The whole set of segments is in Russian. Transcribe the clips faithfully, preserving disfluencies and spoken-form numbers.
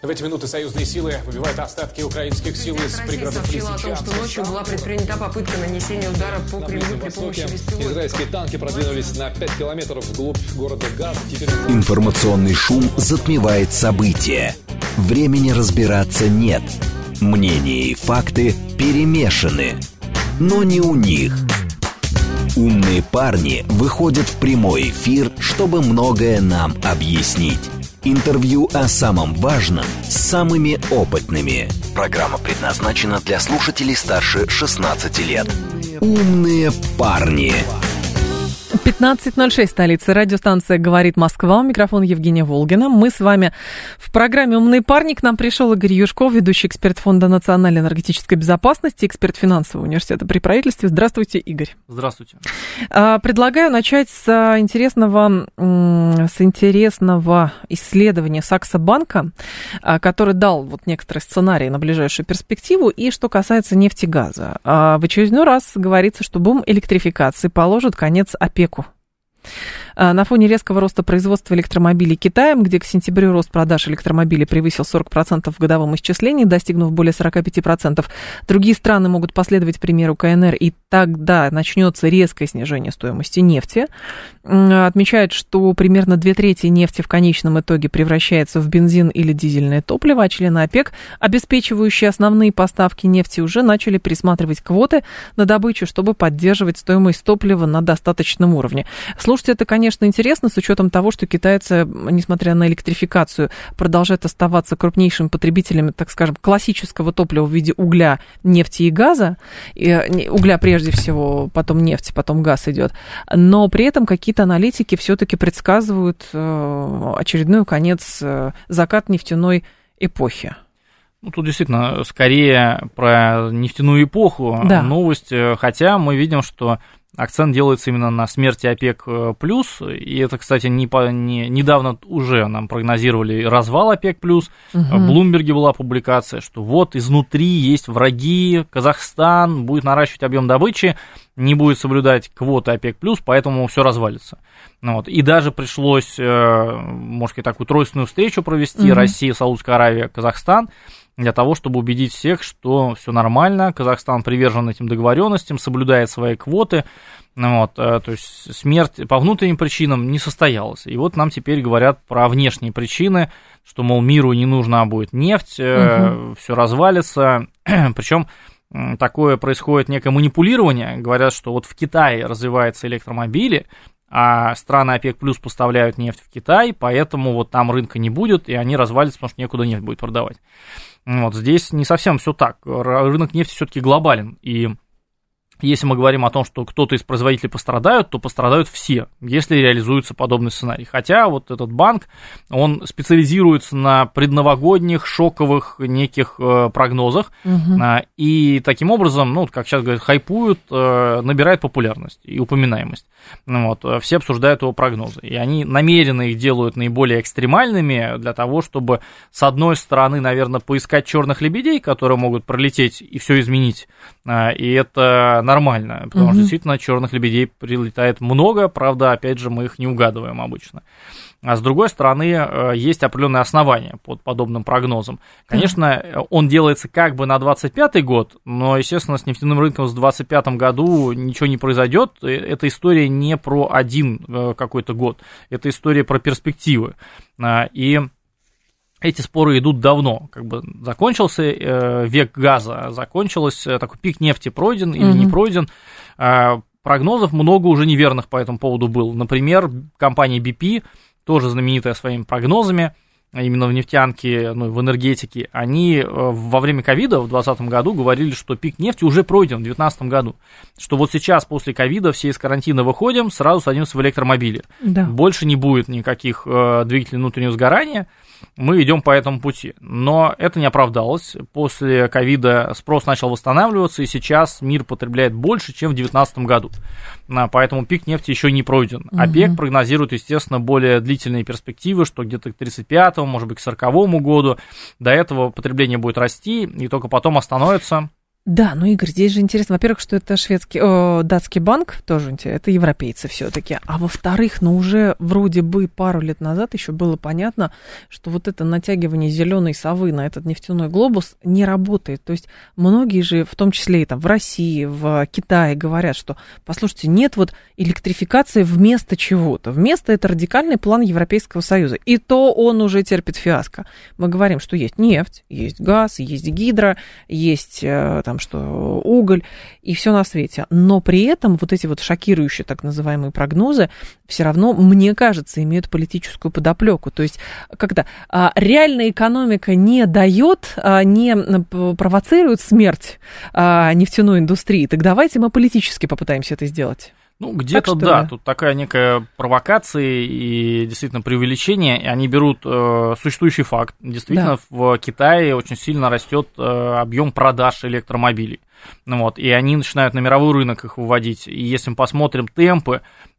В эти минуты союзные силы выбивают остатки украинских сил из пригородов Лисичанска. Сообщила о том, что ночью была предпринята попытка нанесения удара по Кремлю при помощи беспилотников. Израильские танки продвинулись на пять километров вглубь города Газа. Теперь... Информационный шум затмевает события. Времени разбираться нет. Мнения и факты перемешаны. Но не у них. Умные парни выходят в прямой эфир, чтобы многое нам объяснить. Интервью о самом важном с самыми опытными. Программа предназначена для слушателей старше шестнадцати лет. Умные парни. пятнадцать ноль шесть, столица. Радиостанция «Говорит Москва». Микрофон Евгения Волгина. Мы с вами в программе «Умный парник». К нам пришел Игорь Юшков, ведущий эксперт Фонда национальной энергетической безопасности, эксперт финансового университета при правительстве. Здравствуйте, Игорь. Здравствуйте. Предлагаю начать с интересного, с интересного исследования Саксо-банка, который дал вот некоторые сценарии на ближайшую перспективу. И что касается нефти и газа. В очередной раз говорится, что бум электрификации положит конец ОПЕКу. На фоне резкого роста производства электромобилей Китаем, где к сентябрю рост продаж электромобилей превысил сорок процентов в годовом исчислении, достигнув более сорок пять процентов, другие страны могут последовать примеру КНР, и тогда начнется резкое снижение стоимости нефти. Отмечают, что примерно две трети нефти в конечном итоге превращается в бензин или дизельное топливо, а члены ОПЕК, обеспечивающие основные поставки нефти, уже начали пересматривать квоты на добычу, чтобы поддерживать стоимость топлива на достаточном уровне. Слушайте, это, конечно, интересно, с учетом того, что китайцы, несмотря на электрификацию, продолжают оставаться крупнейшими потребителями, так скажем, классического топлива в виде угля, нефти и газа. И, угля прежде всего, потом нефть, потом газ идет. Но при этом какие-то аналитики все-таки предсказывают очередной конец, закат нефтяной эпохи. Ну, тут действительно скорее про нефтяную эпоху, да, новость, хотя мы видим, что акцент делается именно на смерти ОПЕК+, и это, кстати, не по, не, недавно уже нам прогнозировали развал ОПЕК+, угу. В Блумберге была публикация, что вот изнутри есть враги, Казахстан будет наращивать объем добычи, не будет соблюдать квоты ОПЕК+, поэтому все развалится. Вот. И даже пришлось, может быть, такую тройственную встречу провести, угу. Россия, Саудовская Аравия, Казахстан, для того, чтобы убедить всех, что все нормально, Казахстан привержен этим договоренностям, соблюдает свои квоты, вот, то есть смерть по внутренним причинам не состоялась. И вот нам теперь говорят про внешние причины, что, мол, миру не нужна будет нефть, угу. все развалится, причем такое происходит некое манипулирование, говорят, что вот в Китае развиваются электромобили, а страны ОПЕК+ поставляют нефть в Китай, поэтому вот там рынка не будет, и они развалятся, потому что некуда нефть будет продавать. Вот здесь не совсем все так. Рынок нефти все-таки глобален, и если мы говорим о том, что кто-то из производителей пострадают, то пострадают все, если реализуется подобный сценарий. Хотя вот этот банк, он специализируется на предновогодних шоковых неких э, прогнозах, угу. э, и таким образом, ну, как сейчас говорят, хайпуют, э, набирает популярность и упоминаемость. Ну, вот, все обсуждают его прогнозы, и они намеренно их делают наиболее экстремальными для того, чтобы, с одной стороны, наверное, поискать черных лебедей, которые могут пролететь и все изменить, э, и это нормально, потому mm-hmm. что действительно черных лебедей прилетает много, правда, опять же, мы их не угадываем обычно. А с другой стороны, есть определенные основания под подобным прогнозом. Конечно, mm-hmm. он делается как бы на двадцать пятый год, но, естественно, с нефтяным рынком в двадцать пятом году ничего не произойдет. Эта история не про один какой-то год, это история про перспективы. И эти споры идут давно, как бы закончился э, век газа, закончилось, э, такой пик нефти пройден или mm-hmm. не пройден. Э, прогнозов много уже неверных по этому поводу было. Например, компания би пи, тоже знаменитая своими прогнозами, именно в нефтянке, ну, в энергетике, они э, во время ковида в двадцатом году говорили, что пик нефти уже пройден в девятнадцатом году, что вот сейчас после ковида все из карантина выходим, сразу садимся в электромобили. Да. Больше не будет никаких э, двигателей внутреннего сгорания, мы идем по этому пути. Но это не оправдалось. После ковида спрос начал восстанавливаться, и сейчас мир потребляет больше, чем в две тысячи девятнадцатом году. Поэтому пик нефти еще не пройден. Угу. ОПЕК прогнозирует, естественно, более длительные перспективы, что где-то к тридцать пятому, может быть, к сороковому году до этого потребление будет расти, и только потом остановится. Да, ну, Игорь, здесь же интересно, во-первых, что это шведский, о, датский банк, тоже интересно, это европейцы все-таки, а во-вторых, ну, уже вроде бы пару лет назад еще было понятно, что вот это натягивание зеленой совы на этот нефтяной глобус не работает, то есть многие же, в том числе и там в России, в Китае говорят, что, послушайте, нет вот электрификации вместо чего-то, вместо это радикальный план Европейского Союза, и то он уже терпит фиаско. Мы говорим, что есть нефть, есть газ, есть гидро, есть там что уголь и все на свете. Но при этом вот эти вот шокирующие так называемые прогнозы все равно, мне кажется, имеют политическую подоплеку. То есть, когда а, реальная экономика не дает, а, не провоцирует смерть а, нефтяной индустрии, так давайте мы политически попытаемся это сделать. Ну, где-то да, да, тут такая некая провокация и действительно преувеличение, и они берут э, существующий факт. Действительно, да. В Китае очень сильно растет э, объем продаж электромобилей. Ну, вот, и они начинают на мировой рынок их выводить. И если мы посмотрим темпы,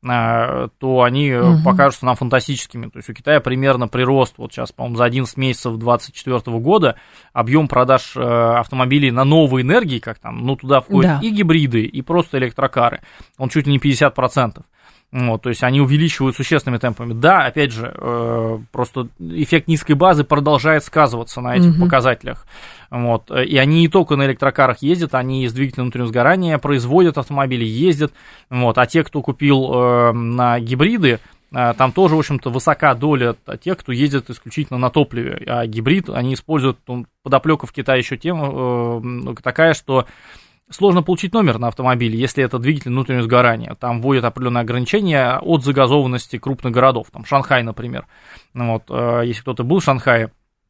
э, то они угу. покажутся нам фантастическими. То есть у Китая примерно прирост, вот сейчас, по-моему, за одиннадцать месяцев две тысячи двадцать четвёртого года объем продаж э, автомобилей на новой энергии, как там, ну, туда входят да. и гибриды, и просто электрокары. Он чуть ли не пятьдесят процентов. Вот, то есть они увеличивают существенными темпами. Да, опять же, э, просто эффект низкой базы продолжает сказываться на этих mm-hmm. показателях. Вот, и они не только на электрокарах ездят, они с двигателем внутреннего сгорания производят автомобили, ездят. Вот, а те, кто купил э, на гибриды, э, там тоже, в общем-то, высока доля тех, кто ездит исключительно на топливе. А гибрид они используют, ну, подоплека в Китае еще тем, э, такая, что сложно получить номер на автомобиле, если это двигатель внутреннего сгорания. Там вводят определенные ограничения от загазованности крупных городов. Там Шанхай, например. Вот, если кто-то был в Шанхае,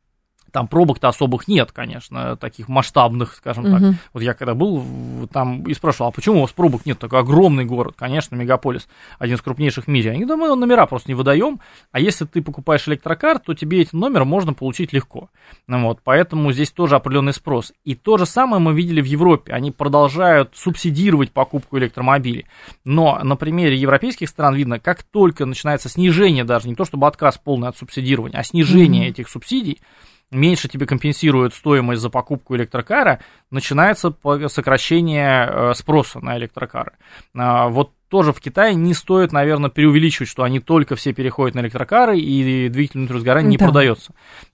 там пробок-то особых нет, конечно, таких масштабных, скажем uh-huh. так. Вот я когда был там и спрашивал, а почему у вас пробок нет? Такой огромный город, конечно, мегаполис, один из крупнейших в мире. Они говорят, мы номера просто не выдаем, а если ты покупаешь электрокар, то тебе эти номер можно получить легко. Ну, вот, поэтому здесь тоже определенный спрос. И то же самое мы видели в Европе. Они продолжают субсидировать покупку электромобилей. Но на примере европейских стран видно, как только начинается снижение, даже не то чтобы отказ полный от субсидирования, а снижение uh-huh. этих субсидий, меньше тебе компенсируют стоимость за покупку электрокара, начинается сокращение спроса на электрокары. Вот тоже в Китае не стоит, наверное, преувеличивать, что они только все переходят на электрокары, и двигатель внутреннего сгорания не да. продается.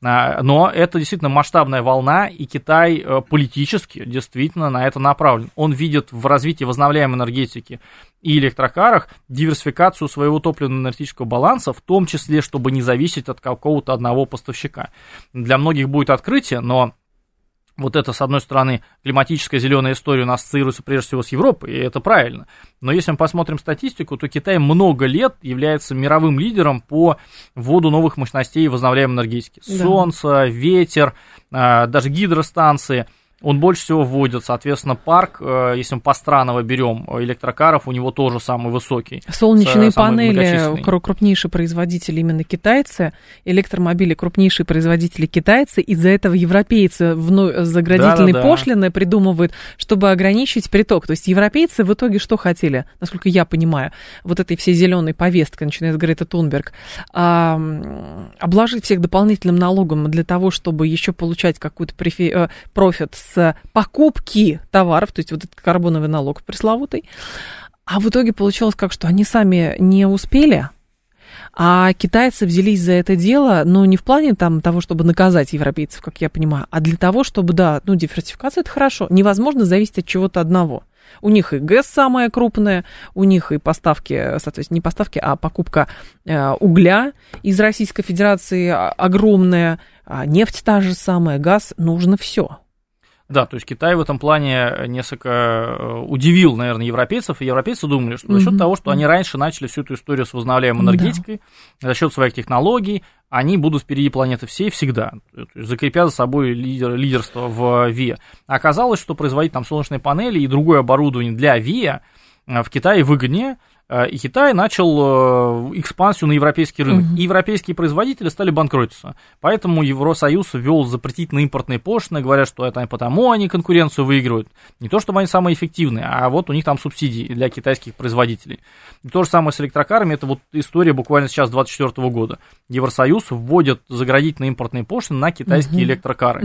Но это действительно масштабная волна, и Китай политически действительно на это направлен. Он видит в развитии возобновляемой энергетики и электрокарах диверсификацию своего топливно-энергетического баланса, в том числе, чтобы не зависеть от какого-то одного поставщика. Для многих будет открытие, но вот это, с одной стороны, климатическая зеленая история у нас ассоциируется прежде всего с Европой, и это правильно. Но если мы посмотрим статистику, то Китай много лет является мировым лидером по вводу новых мощностей возобновляемой энергетики. Да. Солнце, ветер, даже гидростанции. Он больше всего вводит, соответственно, парк, если мы по странам берем электрокаров, у него тоже самый высокий. Солнечные панели крупнейшие производители именно китайцы, электромобили крупнейшие производители китайцы, из-за этого европейцы вновь заградительные да, да, пошлины да. придумывают, чтобы ограничить приток. То есть европейцы в итоге что хотели, насколько я понимаю, вот этой всей зеленой повесткой, начиная с Греты Тунберг, а, обложить всех дополнительным налогом для того, чтобы еще получать какой-то профи- профит с с покупки товаров, то есть вот этот карбоновый налог пресловутый, а в итоге получилось как, что они сами не успели, а китайцы взялись за это дело, но не в плане там того, чтобы наказать европейцев, как я понимаю, а для того, чтобы, да, ну, диверсификация – это хорошо, невозможно зависеть от чего-то одного. У них и ГЭС самая крупная, у них и поставки, соответственно, не поставки, а покупка э, угля из Российской Федерации огромная, а нефть та же самая, газ, нужно все. Да, то есть Китай в этом плане несколько удивил, наверное, европейцев, и европейцы думали, что за счет mm-hmm. того, что они раньше начали всю эту историю с возобновляемой энергетикой, да. за счет своих технологий, они будут впереди планеты всей всегда, закрепя за собой лидер, лидерство в ВИА. А оказалось, что производить там солнечные панели и другое оборудование для ВИА в Китае выгоднее, и Китай начал экспансию на европейский рынок. Uh-huh. И европейские производители стали банкротиться. Поэтому Евросоюз ввел запретительные импортные пошлины, говорят, что это потому они конкуренцию выигрывают. Не то, чтобы они самые эффективные, а вот у них там субсидии для китайских производителей. И то же самое с электрокарами, это вот история буквально сейчас две тысячи двадцать четвёртого года. Евросоюз вводит заградительные импортные пошлины на китайские uh-huh. электрокары. Да.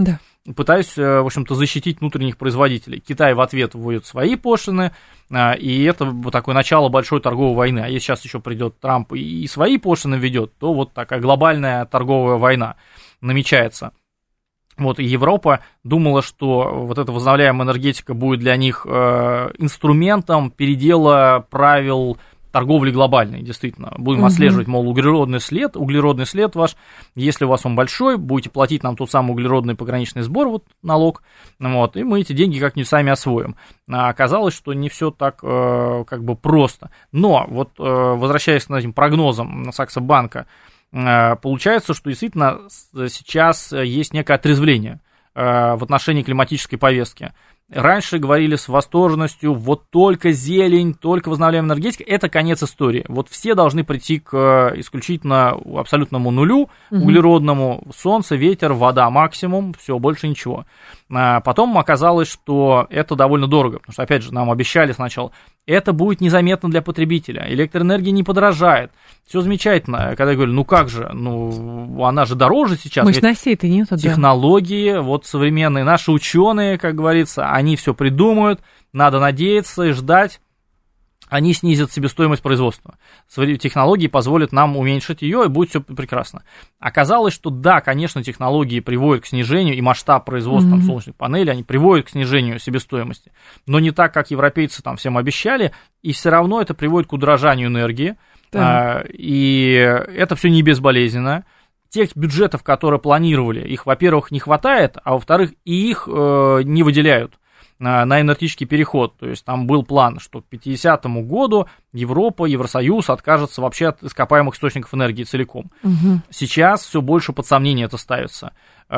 пытаясь, в общем-то, защитить внутренних производителей. Китай в ответ вводит свои пошлины, и это такое начало большой торговой войны. А если сейчас еще придет Трамп и свои пошлины введет, то вот такая глобальная торговая война намечается. Вот, и Европа думала, что вот эта возобновляемая энергетика будет для них э, инструментом передела правил торговли глобальной, действительно. Будем угу. отслеживать, мол, углеродный след, углеродный след ваш, если у вас он большой, будете платить нам тот самый углеродный пограничный сбор, вот налог, вот, и мы эти деньги как-нибудь сами освоим. А оказалось, что не все так э, как бы просто. Но, вот, э, возвращаясь к этим прогнозам Саксо-банка, получается, что действительно сейчас есть некое отрезвление в отношении климатической повестки. Раньше говорили с восторженностью, вот только зелень, только возобновляемая энергетика, это конец истории. Вот все должны прийти к исключительно абсолютному нулю, угу. углеродному, солнце, ветер, вода максимум, все, больше ничего. Потом оказалось, что это довольно дорого, потому что, опять же, нам обещали сначала, это будет незаметно для потребителя, электроэнергия не подорожает, все замечательно. Когда я говорю, ну как же, ну она же дороже сейчас. Мощностей-то нет, да. Технологии, вот современные наши ученые, как говорится, они все придумают, надо надеяться и ждать, они снизят себестоимость производства. Технологии позволят нам уменьшить ее, и будет все прекрасно. Оказалось, что да, конечно, технологии приводят к снижению, и масштаб производства mm-hmm. там, солнечных панелей, они приводят к снижению себестоимости, но не так, как европейцы там всем обещали, и все равно это приводит к удорожанию энергии, а, и это все не безболезненно. Тех бюджетов, которые планировали, их, во-первых, не хватает, а во-вторых, и их э, не выделяют на энергетический переход. То есть там был план, что к пятидесятому году Европа, Евросоюз откажется вообще от ископаемых источников энергии целиком. Угу. Сейчас все больше под сомнение это ставится,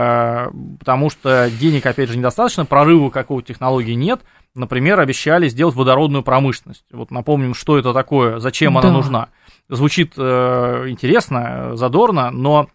потому что денег, опять же, недостаточно, прорыва какого-то технологии нет. Например, обещали сделать водородную промышленность. Вот напомним, что это такое, зачем да. она нужна. Звучит э, интересно, задорно, но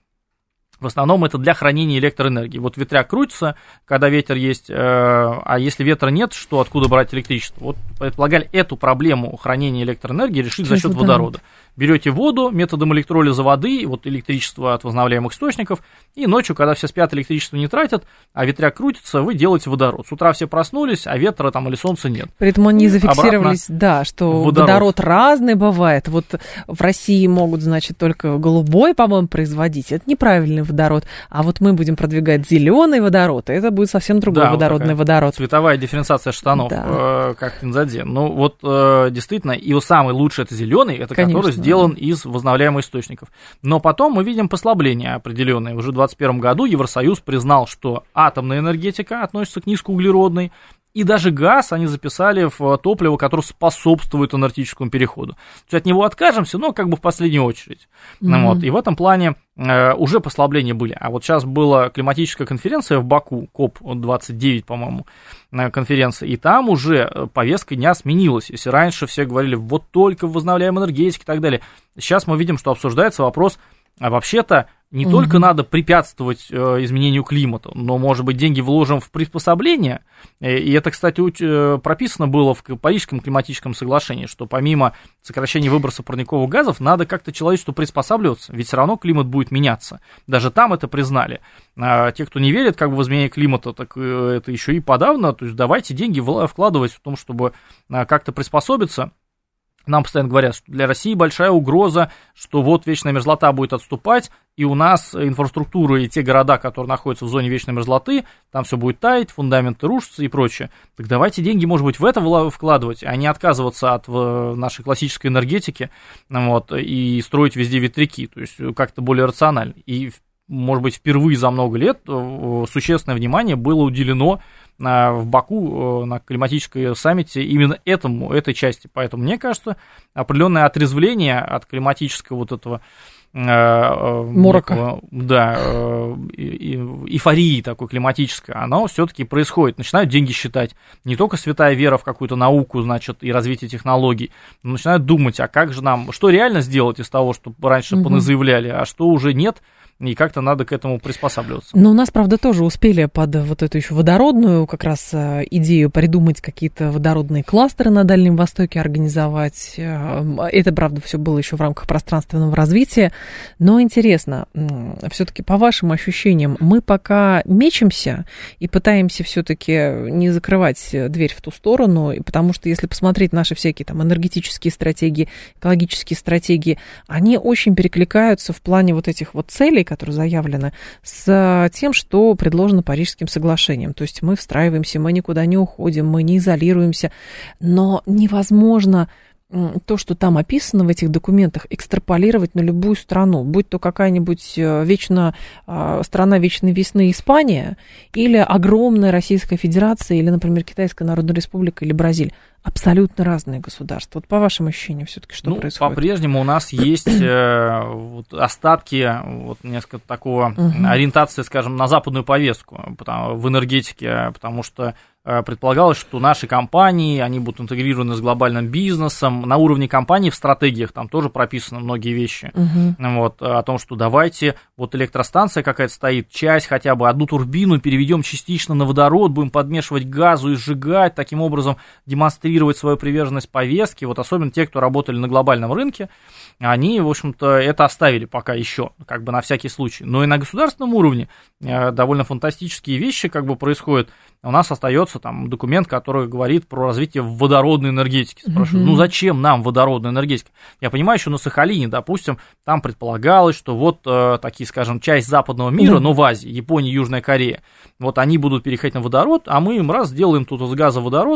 в основном это для хранения электроэнергии. Вот ветряк крутится, когда ветер есть, э, а если ветра нет, что откуда брать электричество? Вот предполагали эту проблему хранения электроэнергии решить за счет водорода. Берете воду методом электролиза воды, вот электричество от возобновляемых источников, и ночью, когда все спят, электричество не тратят, а ветряк крутится, вы делаете водород. С утра все проснулись, а ветра там или солнца нет. При этом они зафиксировались, да, что водород. водород разный бывает. Вот в России могут, значит, только голубой, по-моему, производить. Это неправильный водород. А вот мы будем продвигать зеленый водород, и это будет совсем другой да, водородный вот водород. Цветовая дифференциация штанов, да. э, как Кинзадзе. Ну вот э, действительно, и самый лучший это зеленый, это Конечно. который сделан из возобновляемых источников. Но потом мы видим послабления определенные. Уже в двадцать первом году Евросоюз признал, что атомная энергетика относится к низкоуглеродной, и даже газ они записали в топливо, которое способствует энергетическому переходу. То есть от него откажемся, но как бы в последнюю очередь. Mm-hmm. Вот. И в этом плане э, уже послабления были. А вот сейчас была климатическая конференция в Баку, коп двадцать девять, по-моему, конференция, и там уже повестка дня сменилась. Если раньше все говорили, вот только возобновляемая энергетика и так далее, сейчас мы видим, что обсуждается вопрос, а вообще-то не mm-hmm. только надо препятствовать э, изменению климата, но, может быть, деньги вложим в приспособление. И это, кстати, у, прописано было в Парижском климатическом соглашении, что помимо сокращения выброса парниковых газов, надо как-то человечеству приспосабливаться, ведь все равно климат будет меняться. Даже там это признали. А те, кто не верит как бы, в изменение климата, так это еще и подавно. То есть давайте деньги вкладывать в том, чтобы как-то приспособиться. Нам постоянно говорят, что для России большая угроза, что вот вечная мерзлота будет отступать, и у нас инфраструктура и те города, которые находятся в зоне вечной мерзлоты, там все будет таять, фундаменты рушатся и прочее. Так давайте деньги, может быть, в это вкладывать, а не отказываться от нашей классической энергетики вот, и строить везде ветряки, то есть как-то более рационально. И, может быть, впервые за много лет существенное внимание было уделено в Баку на климатической саммите именно этому, этой части. Поэтому, мне кажется, определенное отрезвление от климатического вот этого морока, некого, да, эйфории такой климатической, оно все-таки происходит. Начинают деньги считать. Не только святая вера в какую-то науку, значит, и развитие технологий, но начинают думать, а как же нам, что реально сделать из того, что раньше mm-hmm. поназаявляли, а что уже нет, и как-то надо к этому приспосабливаться. Но у нас, правда, тоже успели под вот эту еще водородную как раз идею придумать какие-то водородные кластеры на Дальнем Востоке, организовать. Это, правда, все было еще в рамках пространственного развития. Но интересно, все-таки по вашим ощущениям, мы пока мечемся и пытаемся все-таки не закрывать дверь в ту сторону, потому что если посмотреть наши всякие там энергетические стратегии, экологические стратегии, они очень перекликаются в плане вот этих вот целей, которые заявлены, с тем, что предложено Парижским соглашением. То есть мы встраиваемся, мы никуда не уходим, мы не изолируемся, но невозможно то, что там описано в этих документах, экстраполировать на любую страну, будь то какая-нибудь вечно, страна вечной весны Испания, или огромная Российская Федерация, или, например, Китайская Народная Республика, или Бразилия. Абсолютно разные государства. Вот по вашим ощущениям все-таки что ну, происходит? По-прежнему у нас есть э, вот, остатки вот, несколько такого uh-huh. ориентации, скажем, на западную повестку потому, в энергетике, потому что э, предполагалось, что наши компании, они будут интегрированы с глобальным бизнесом. На уровне компаний в стратегиях там тоже прописаны многие вещи. Uh-huh. Вот, о том, что давайте, вот электростанция какая-то стоит, часть хотя бы, одну турбину переведем частично на водород, будем подмешивать газу и сжигать, таким образом демонстрировать свою приверженность повестке, вот особенно те, кто работали на глобальном рынке, они, в общем-то, это оставили пока еще, как бы на всякий случай. Но и на государственном уровне э, довольно фантастические вещи как бы происходят. У нас остается там документ, который говорит про развитие водородной энергетики. Спрашиваю, mm-hmm. ну зачем нам водородная энергетика? Я понимаю, что на Сахалине, допустим, там предполагалось, что вот э, такие, скажем, часть западного мира, mm-hmm. но в Азии, Япония, Южная Корея, вот они будут переходить на водород, а мы им раз сделаем тут из газа водород,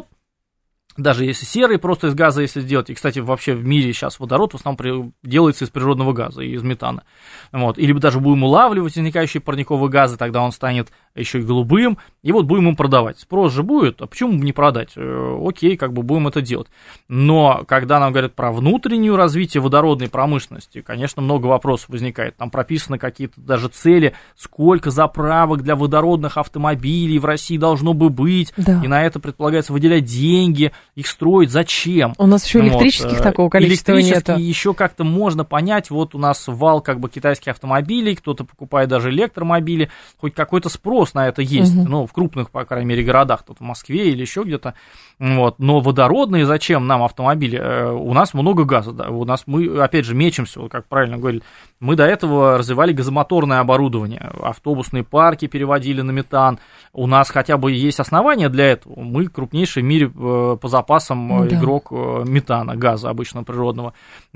даже если серый просто из газа, если сделать, и, кстати, вообще в мире сейчас водород в основном делается из природного газа и из метана, вот, или даже будем улавливать возникающие парниковые газы, тогда он станет еще и голубым, и вот будем им продавать. Спрос же будет, а почему бы не продать? Э, окей, как бы будем это делать. Но когда нам говорят про внутреннее развитие водородной промышленности, конечно, много вопросов возникает. Там прописаны какие-то даже цели, сколько заправок для водородных автомобилей в России должно бы быть, да. И на это предполагается выделять деньги, их строить, зачем? У нас еще электрических вот. такого количества Электрические нет. еще как-то можно понять, вот у нас вал как бы китайских автомобилей, кто-то покупает даже электромобили, хоть какой-то спрос на это есть, угу. ну, в крупных, по крайней мере, городах, тут в Москве или еще где-то, вот, но водородные зачем нам автомобили? У нас много газа, да, у нас мы, опять же, мечемся, вот как правильно говорили, мы до этого развивали газомоторное оборудование, автобусные парки переводили на метан, у нас хотя бы есть основания для этого, мы крупнейший в мире по запасам да. игрок метана, газа обычно природного,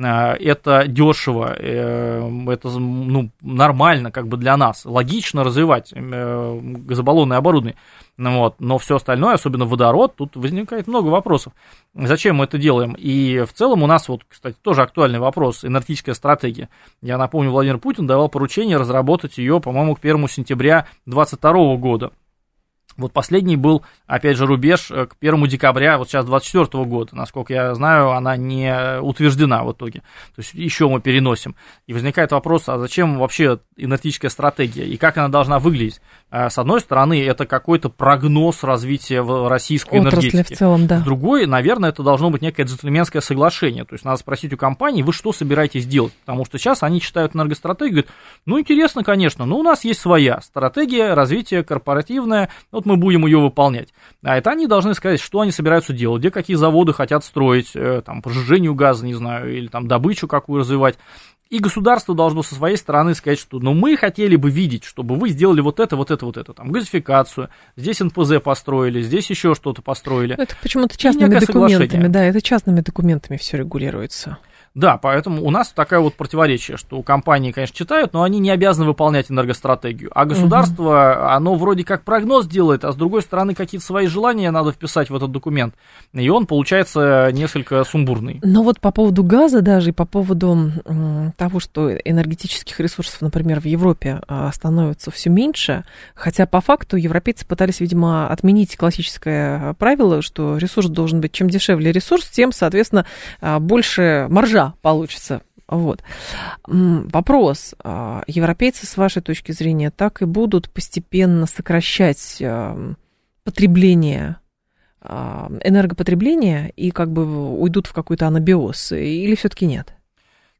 это дешево, это ну, нормально как бы для нас, логично развивать газобаллонное оборудование, вот, но все остальное, особенно водород, тут возникает много вопросов. Зачем мы это делаем? И в целом у нас, вот, кстати, тоже актуальный вопрос, энергетическая стратегия. Я напомню, Владимир Путин давал поручение разработать ее, по-моему, к первому сентября две тысячи двадцать второго года. Вот последний был, опять же, рубеж к первому декабря, вот сейчас двадцать четвёртого года, насколько я знаю, она не утверждена в итоге, то есть еще мы переносим. И возникает вопрос, а зачем вообще энергетическая стратегия и как она должна выглядеть? С одной стороны, это какой-то прогноз развития российской отрасли энергетики. В целом, да. С другой, наверное, это должно быть некое джентльменское соглашение, то есть надо спросить у компании, вы что собираетесь делать? Потому что сейчас они читают энергостратегию и говорят, ну, интересно, конечно, но у нас есть своя стратегия развития корпоративная, вот мы будем ее выполнять. А это они должны сказать, что они собираются делать, где какие заводы хотят строить, там, по сжижению газа, не знаю, или там добычу какую развивать. И государство должно со своей стороны сказать, что ну, мы хотели бы видеть, чтобы вы сделали вот это, вот это, вот это, там, газификацию, здесь эн пэ зэ построили, здесь еще что-то построили. Это почему-то частными документами, да, это частными документами все регулируется. Да, поэтому у нас такое вот противоречие, что компании, конечно, читают, но они не обязаны выполнять энергостратегию. А государство, угу. оно вроде как прогноз делает, а с другой стороны какие-то свои желания надо вписать в этот документ. И он получается несколько сумбурный. Но вот по поводу газа даже и по поводу того, что энергетических ресурсов, например, в Европе становится все меньше, хотя по факту европейцы пытались, видимо, отменить классическое правило, что ресурс должен быть, чем дешевле ресурс, тем, соответственно, больше маржа получится. Вот. Вопрос. Европейцы, с вашей точки зрения, так и будут постепенно сокращать потребление, энергопотребление и как бы уйдут в какой-то анабиоз? Или все-таки нет?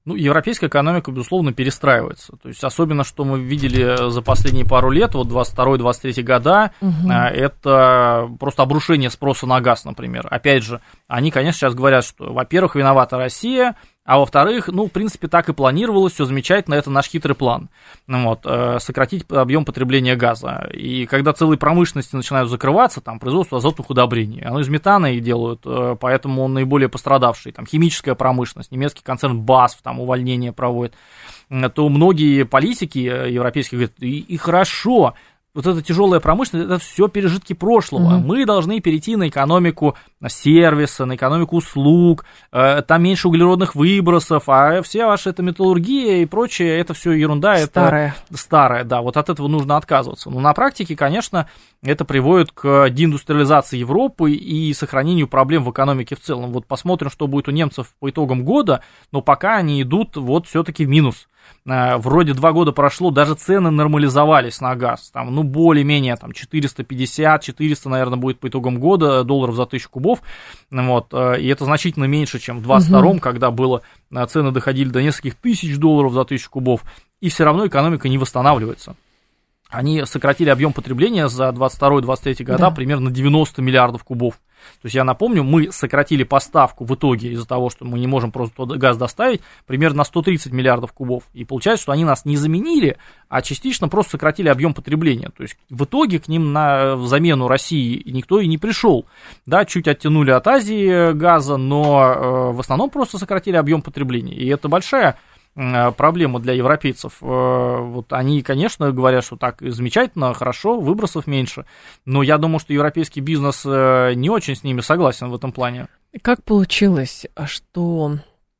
Ну, европейская экономика, безусловно, перестраивается. То есть, особенно, что мы видели за последние пару лет, вот двадцать второй - двадцать третий года, угу. это просто обрушение спроса на газ, например. Опять же, они, конечно, сейчас говорят, что, во-первых, виновата Россия, а во-вторых, ну, в принципе, так и планировалось, все замечательно, это наш хитрый план, вот, сократить объем потребления газа. И когда целые промышленности начинают закрываться, там, производство азотных удобрений, оно из метана и делают, поэтому он наиболее пострадавший, там, химическая промышленность, немецкий концерн БАСФ, там, увольнение проводит, то многие политики европейские говорят, и, и хорошо, вот эта тяжелая промышленность, это все пережитки прошлого. Mm-hmm. Мы должны перейти на экономику сервиса, на экономику услуг, э, там меньше углеродных выбросов, а все ваши это металлургия и прочее, это все ерунда. Старая. Это старая, да, вот от этого нужно отказываться. Но на практике, конечно, это приводит к деиндустриализации Европы и сохранению проблем в экономике в целом. Вот посмотрим, что будет у немцев по итогам года, но пока они идут вот все-таки в минус. Вроде два года прошло, даже цены нормализовались на газ, там, ну, более-менее, там, четыреста пятьдесят - четыреста, наверное, будет по итогам года долларов за тысячу кубов, вот, и это значительно меньше, чем в двадцать втором, угу. когда было, цены доходили до нескольких тысяч долларов за тысячу кубов, и все равно экономика не восстанавливается. Они сократили объем потребления за двадцать второй - двадцать третий года да. примерно девяносто миллиардов кубов. То есть я напомню, мы сократили поставку в итоге из-за того, что мы не можем просто газ доставить, примерно на сто тридцать миллиардов кубов. И получается, что они нас не заменили, а частично просто сократили объем потребления. То есть в итоге к ним на замену России никто и не пришел. Да, чуть оттянули от Азии газа, но э, в основном просто сократили объем потребления. И это большая проблема для европейцев. Вот они, конечно, говорят, что так замечательно, хорошо, выбросов меньше, но я думаю, что европейский бизнес не очень с ними согласен в этом плане. Как получилось, что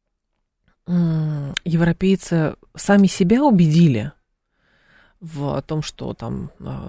европейцы сами себя убедили в том, что там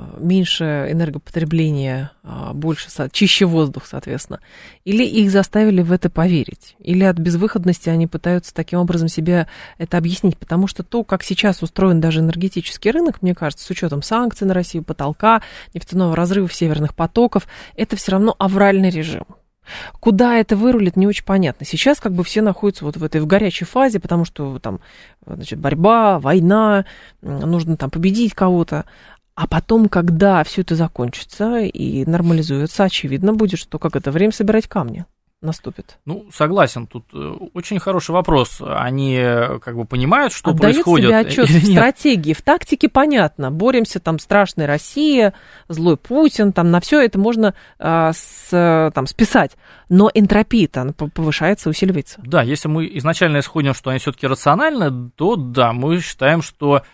меньше энергопотребления, больше, чище воздух, соответственно, или их заставили в это поверить, или от безвыходности они пытаются таким образом себе это объяснить, потому что то, как сейчас устроен даже энергетический рынок, мне кажется, с учетом санкций на Россию, потолка, нефтяного разрыва, северных потоков, это все равно авральный режим. Куда это вырулит, не очень понятно. Сейчас как бы все находятся вот в этой в горячей фазе, потому что там, значит, борьба, война, нужно там победить кого-то. А потом, когда все это закончится и нормализуется, очевидно будет, что как это время собирать камни наступит. Ну, согласен, тут очень хороший вопрос. Они как бы понимают, что Отдают происходит. Отдают себе отчет в стратегии, в тактике понятно. Боремся, там, страшная Россия, злой Путин, там, на все это можно а, с, там, списать. Но энтропия-то повышается, усиливается. Да, если мы изначально исходим, что они все-таки рациональны, то да, мы считаем, что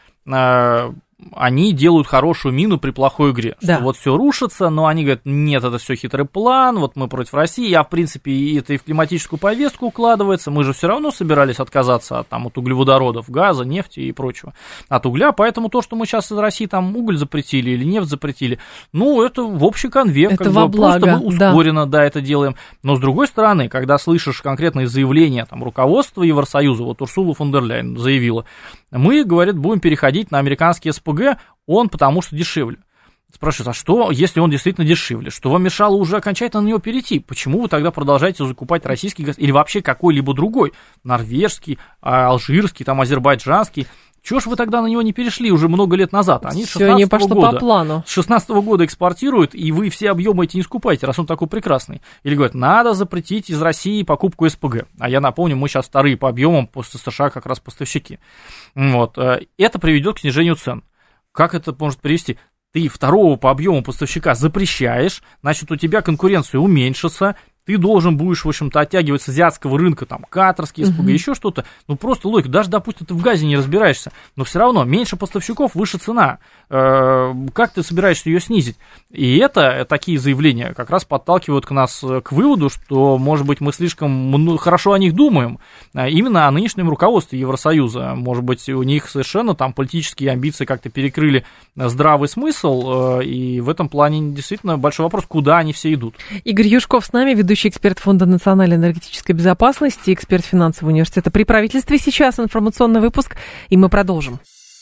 а, они делают хорошую мину при плохой игре. Да. Что вот все рушится, но они говорят, нет, это все хитрый план, вот мы против России, а в принципе это и в климатическую повестку укладывается, мы же все равно собирались отказаться от, там, от углеводородов, газа, нефти и прочего, от угля, поэтому то, что мы сейчас из России там уголь запретили или нефть запретили, ну, это в общий конве, это как во бы благо, просто ускоренно, да. да, это делаем. Но с другой стороны, когда слышишь конкретные заявления там, руководства Евросоюза, вот Урсула фон дер Ляйен заявила, мы, говорит, будем переходить на американский эс пэ гэ, он потому что дешевле. Спрашивают, а что, если он действительно дешевле? Что вам мешало уже окончательно на него перейти? Почему вы тогда продолжаете закупать российский газ или вообще какой-либо другой? Норвежский, алжирский, там, азербайджанский. Чего ж вы тогда на него не перешли уже много лет назад? Они с шестнадцатого не пошло года, по плану. С шестнадцатого года экспортируют, и вы все объемы эти не скупаете, раз он такой прекрасный. Или говорят, надо запретить из России покупку эс пэ гэ. А я напомню, мы сейчас вторые по объемам после США как раз поставщики. Вот. Это приведет к снижению цен. Как это может привести? Ты второго по объему поставщика запрещаешь, значит, у тебя конкуренция уменьшится, ты должен будешь, в общем-то, оттягивать с азиатского рынка, там, катарский, эс пэ гэ, uh-huh. еще что-то. Ну, просто логика. Даже, допустим, ты в газе не разбираешься, но все равно меньше поставщиков, выше цена. Э, как ты собираешься ее снизить? И это, такие заявления как раз подталкивают к нас к выводу, что, может быть, мы слишком ну, хорошо о них думаем. Именно о нынешнем руководстве Евросоюза. Может быть, у них совершенно там политические амбиции как-то перекрыли здравый смысл. И в этом плане действительно большой вопрос, куда они все идут. Игорь Юшков с нами, ведущий эксперт Фонда национальной энергетической безопасности, эксперт финансового университета при правительстве. Сейчас информационный выпуск, и мы продолжим.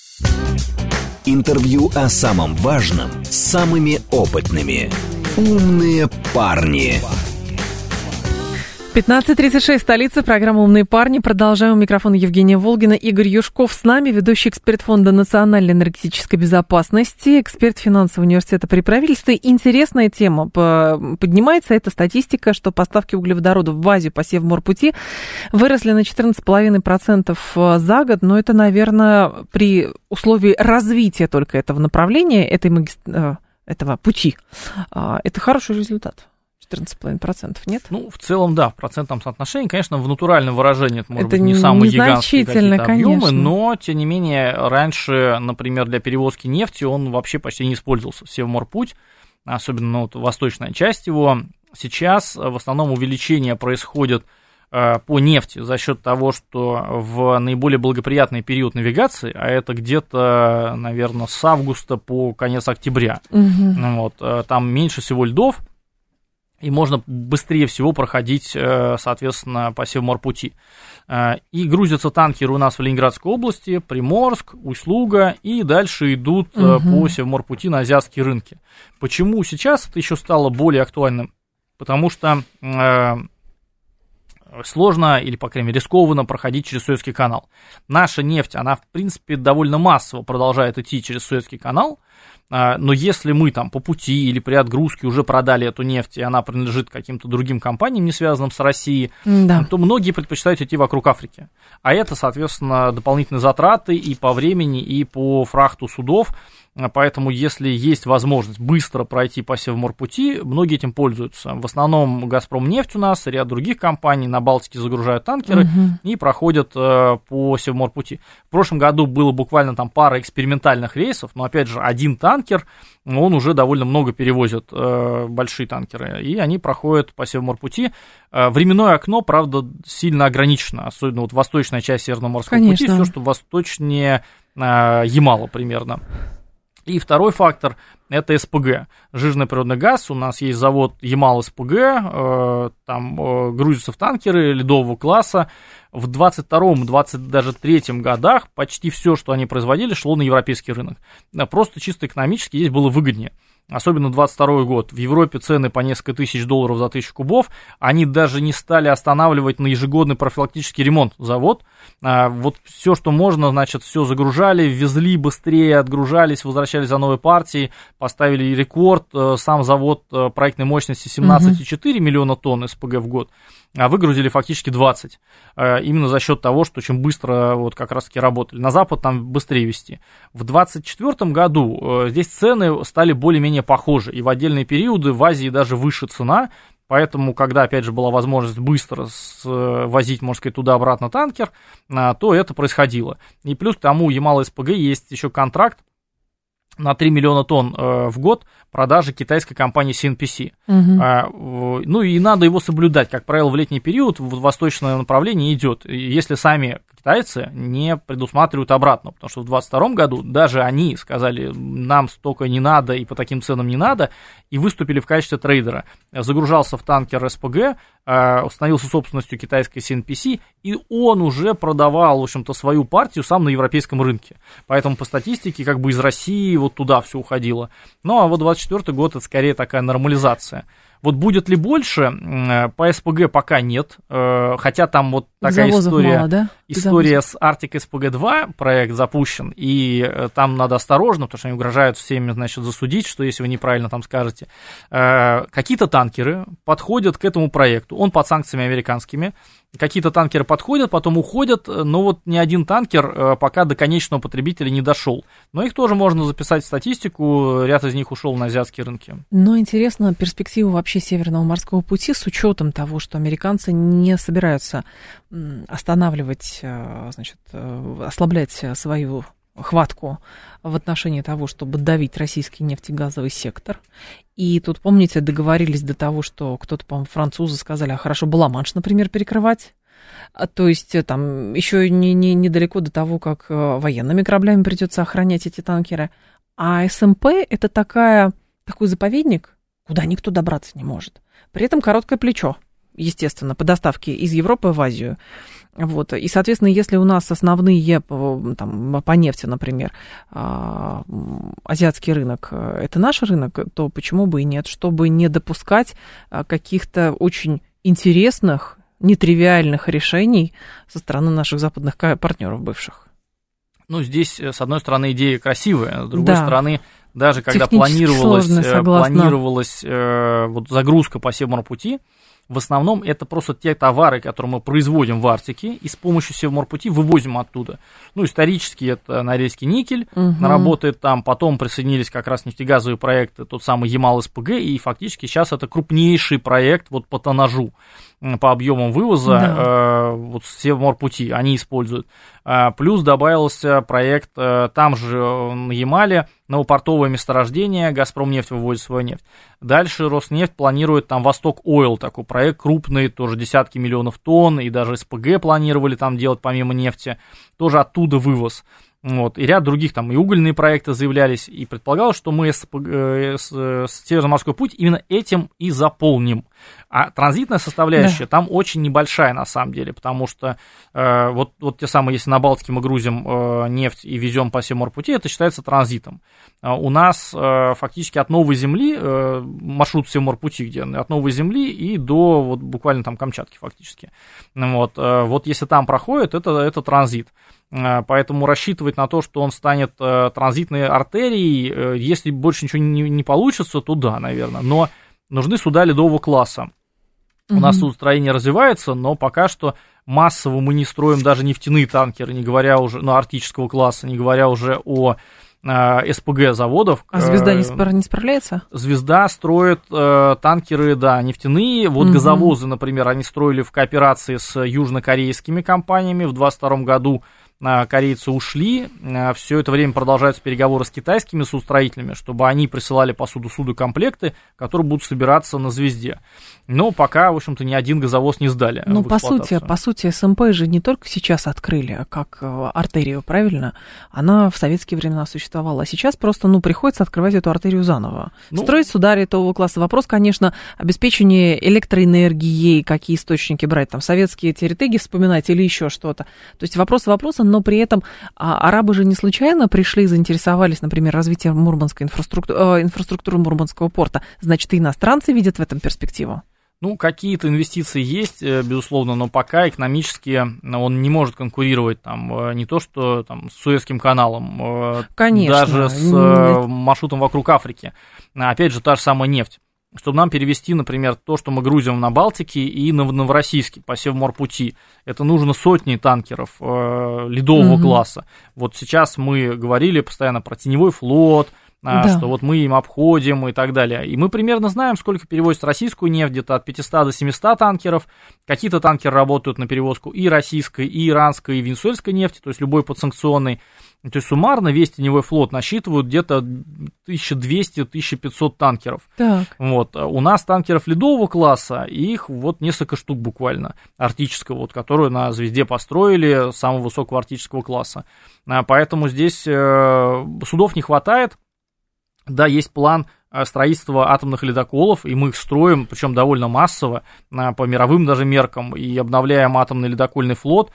Интервью о самом важном с самыми опытными. Умные парни. пятнадцать тридцать шесть, столица, программа «Умные парни». Продолжаем. У микрофона Евгения Волгина. Игорь Юшков с нами, ведущий эксперт Фонда национальной энергетической безопасности, эксперт финансового университета при правительстве. Интересная тема поднимается. Это статистика, что поставки углеводородов в Азию по Севморпути выросли на четырнадцать целых пять десятых процента за год. Но это, наверное, при условии развития только этого направления, этой магистр... этого пути. Это хороший результат. четырнадцать целых пять десятых процента, нет? Ну, в целом, да, в процентном соотношении. Конечно, в натуральном выражении это, может это быть, не самые гигантские какие-то объемы, конечно. Но, тем не менее, раньше, например, для перевозки нефти он вообще почти не использовался. Севморпуть, особенно ну, вот, восточная часть его. Сейчас в основном увеличение происходит э, по нефти за счет того, что в наиболее благоприятный период навигации, а это где-то, наверное, с августа по конец октября, угу. вот, э, там меньше всего льдов, и можно быстрее всего проходить, соответственно, по Севморпути. И грузятся танкеры у нас в Ленинградской области, Приморск, Усть-Луга, и дальше идут угу. по Севморпути на азиатские рынки. Почему сейчас это еще стало более актуальным? Потому что э, сложно, или, по крайней мере, рискованно проходить через Суэцкий канал. Наша нефть, она, в принципе, довольно массово продолжает идти через Суэцкий канал, но если мы там по пути или при отгрузке уже продали эту нефть, и она принадлежит каким-то другим компаниям, не связанным с Россией, да. то многие предпочитают идти вокруг Африки. А это, соответственно, дополнительные затраты и по времени, и по фрахту судов. Поэтому, если есть возможность быстро пройти по Севморпути, многие этим пользуются. В основном «Газпромнефть» у нас, ряд других компаний на Балтике загружают танкеры угу. и проходят э, по Севморпути. В прошлом году было буквально там пара экспериментальных рейсов, но, опять же, один танкер, он уже довольно много перевозит, э, большие танкеры, и они проходят по Севморпути. Э, временное окно, правда, сильно ограничено, особенно вот восточная часть Северного морского Конечно. Пути, все, что восточнее э, Ямала примерно. И второй фактор – это СПГ, жирный природный газ. У нас есть завод Ямал-СПГ, э, там э, грузятся в танкеры ледового класса. В двадцать втором, двадцать третьем годах почти все, что они производили, шло на европейский рынок. Просто чисто экономически здесь было выгоднее. Особенно двадцать второй год. В Европе цены по несколько тысяч долларов за тысячу кубов. Они даже не стали останавливать на ежегодный профилактический ремонт завод. А, вот все, что можно, значит, все загружали, везли быстрее, отгружались, возвращались за новой партией, поставили рекорд. Сам завод проектной мощности семнадцать целых четыре десятых миллиона тонн СПГ в год, а выгрузили фактически двадцать. Именно за счет того, что очень быстро вот как раз-таки работали. На Запад там быстрее везти. В двадцать четвёртом году здесь цены стали более-менее похожи, и в отдельные периоды в Азии даже выше цена, поэтому, когда, опять же, была возможность быстро возить, можно сказать, туда-обратно танкер, то это происходило. И плюс к тому, у Ямал-СПГ есть еще контракт на три миллиона тонн э, в год продажи китайской компании си эн пи си. Угу. А, ну и надо его соблюдать. Как правило, в летний период в восточное направление идет, если сами китайцы не предусматривают обратно, потому что в двадцать втором году даже они сказали, нам столько не надо и по таким ценам не надо, и выступили в качестве трейдера. Загружался в танкер СПГ, становился собственностью китайской си эн пи си, и он уже продавал, в общем-то, свою партию сам на европейском рынке. Поэтому по статистике как бы из России вот туда все уходило. Ну а вот двадцать четвёртый год это скорее такая нормализация. Вот будет ли больше, по СПГ пока нет, хотя там вот такая Завозов история, мало, да? история с Arctic эс пи джи два, проект запущен, и там надо осторожно, потому что они угрожают всеми, значит, засудить, что если вы неправильно там скажете. Какие-то танкеры подходят к этому проекту, он под санкциями американскими, какие-то танкеры подходят, потом уходят, но вот ни один танкер пока до конечного потребителя не дошел. Но их тоже можно записать в статистику, ряд из них ушел на азиатские рынки. Но интересно перспектива вообще Северного морского пути с учетом того, что американцы не собираются останавливать, значит, ослаблять свою хватку в отношении того, чтобы давить российский нефтегазовый сектор. И тут, помните, договорились до того, что кто-то, по-моему, французы сказали, а хорошо бы Ла-Манш, например, перекрывать. То есть там еще не, не, недалеко до того, как военными кораблями придется охранять эти танкеры. А СМП – это такая, такой заповедник, куда никто добраться не может. При этом короткое плечо, естественно, по доставке из Европы в Азию. Вот. И, соответственно, если у нас основные там, по нефти, например, азиатский рынок – это наш рынок, то почему бы и нет, чтобы не допускать каких-то очень интересных нетривиальных решений со стороны наших западных партнеров бывших. Ну, здесь, с одной стороны, идея красивая, с другой да. стороны, даже когда планировалась, планировалась э, вот, загрузка по Севморпути, в основном это просто те товары, которые мы производим в Арктике, и с помощью Севморпути вывозим оттуда. Ну, исторически это Норильский никель, угу. работает там, потом присоединились как раз нефтегазовые проекты, тот самый Ямал-СПГ, и фактически сейчас это крупнейший проект вот по тоннажу, по объемам вывоза да. э, вот с Севморпути они используют. Э, плюс добавился проект э, там же на Ямале, новопортовое месторождение, Газпромнефть вывозит свою нефть. Дальше Роснефть планирует там Восток Ойл, такой проект крупный, тоже десятки миллионов тонн, и даже СПГ планировали там делать помимо нефти, тоже оттуда вывоз. Вот, и ряд других там и угольные проекты заявлялись, и предполагалось, что мы с, э, с, с Североморской путь именно этим и заполним. А транзитная составляющая да. там очень небольшая на самом деле, потому что э, вот, вот те самые, если на Балтике мы грузим э, нефть и везем по Севморпути, это считается транзитом. Э, у нас э, фактически от Новой Земли, э, маршрут Севморпути, где от Новой Земли и до вот, буквально там Камчатки фактически. Вот, э, вот если там проходит, это, это транзит. Поэтому рассчитывать на то, что он станет э, транзитной артерией, э, если больше ничего не, не получится, то да, наверное. Но нужны суда ледового класса. Mm-hmm. У нас судостроение развивается, но пока что массово мы не строим даже нефтяные танкеры, не говоря уже, ну, арктического класса, не говоря уже о э, СПГ заводов. А «Звезда» не, спра- не справляется? «Звезда» строит э, танкеры, да, нефтяные. Вот mm-hmm. газовозы, например, они строили в кооперации с южнокорейскими компаниями в двадцать втором году. Корейцы ушли, все это время продолжаются переговоры с китайскими судостроителями, чтобы они присылали по суду суду комплекты, которые будут собираться на «Звезде». Но пока, в общем-то, ни один газовоз не сдали. Ну, по сути, по сути, СМП же не только сейчас открыли, как артерию, правильно? Она в советские времена существовала, а сейчас просто, ну, приходится открывать эту артерию заново. Ну, строить суда ледового класса. Вопрос, конечно, обеспечение электроэнергией, какие источники брать, там, советские эти ретеги вспоминать или еще что-то. То есть вопрос вопроса, но при этом а, арабы же не случайно пришли и заинтересовались, например, развитием мурманской инфраструктуры, э, инфраструктуры Мурманского порта. Значит, и иностранцы видят в этом перспективу? Ну, какие-то инвестиции есть, безусловно, но пока экономически он не может конкурировать там, не то что там, с Суэцким каналом, конечно, даже с Нет. маршрутом вокруг Африки. Опять же, та же самая нефть. Чтобы нам перевести, например, то, что мы грузим на Балтике и на Новороссийске по Севморпути, это нужно сотни танкеров э, ледового угу. класса. Вот сейчас мы говорили постоянно про теневой флот, да. что вот мы им обходим и так далее. И мы примерно знаем, сколько перевозит российскую нефть, где-то от пятисот до семисот танкеров. Какие-то танкеры работают на перевозку и российской, и иранской, и венесуэльской нефти, то есть любой подсанкционной. То есть суммарно весь теневой флот насчитывают где-то тысяча двести - тысяча пятьсот танкеров. Так. Вот. У нас танкеров ледового класса, их вот несколько штук буквально, арктического, вот, которые на «Звезде» построили, самого высокого арктического класса. Поэтому здесь судов не хватает. Да, есть план строительства атомных ледоколов, и мы их строим, причем довольно массово, по мировым даже меркам, и обновляем атомный ледокольный флот.